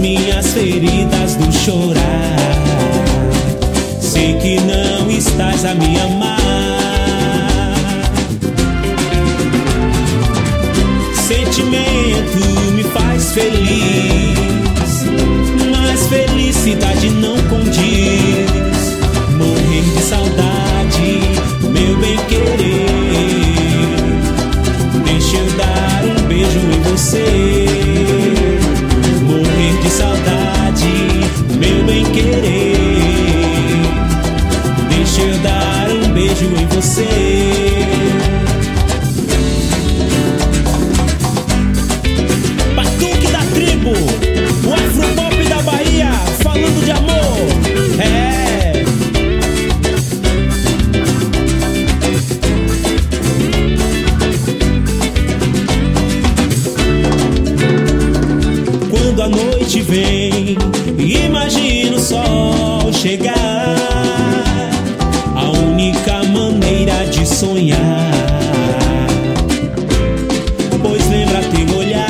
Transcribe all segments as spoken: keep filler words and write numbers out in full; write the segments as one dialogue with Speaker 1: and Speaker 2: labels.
Speaker 1: minhas feridas do chorar. Sei que não estás a me amar. Sentimento me faz feliz, mas felicidade não condiz. Morrer de saudade, meu bem querer. Deixa eu dar um beijo em você. Morrer de saudade, meu bem querer. Deixa eu dar um beijo em você. Batuque da tribo, o afropop da Bahia, falando de amor. É. Quando a noite vem, imagino o sol chegar. A única maneira de sonhar, pois lembra teu olhar.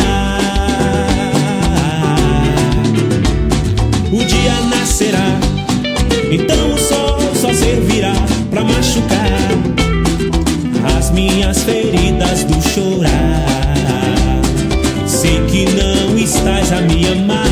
Speaker 1: O dia nascerá, então o sol só servirá pra machucar as minhas feridas do chorar. Sei que não estás a me amar.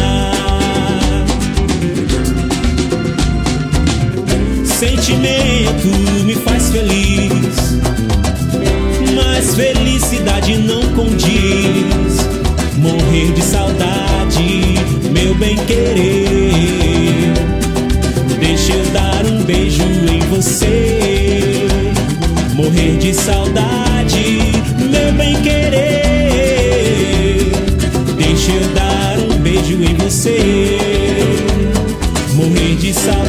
Speaker 1: Sentimento me faz feliz, mas felicidade não condiz. Morrer de saudade, meu bem querer. Deixa eu dar um beijo em você. Morrer de saudade, meu bem querer. Deixa eu dar um beijo em você. Morrer de saudade.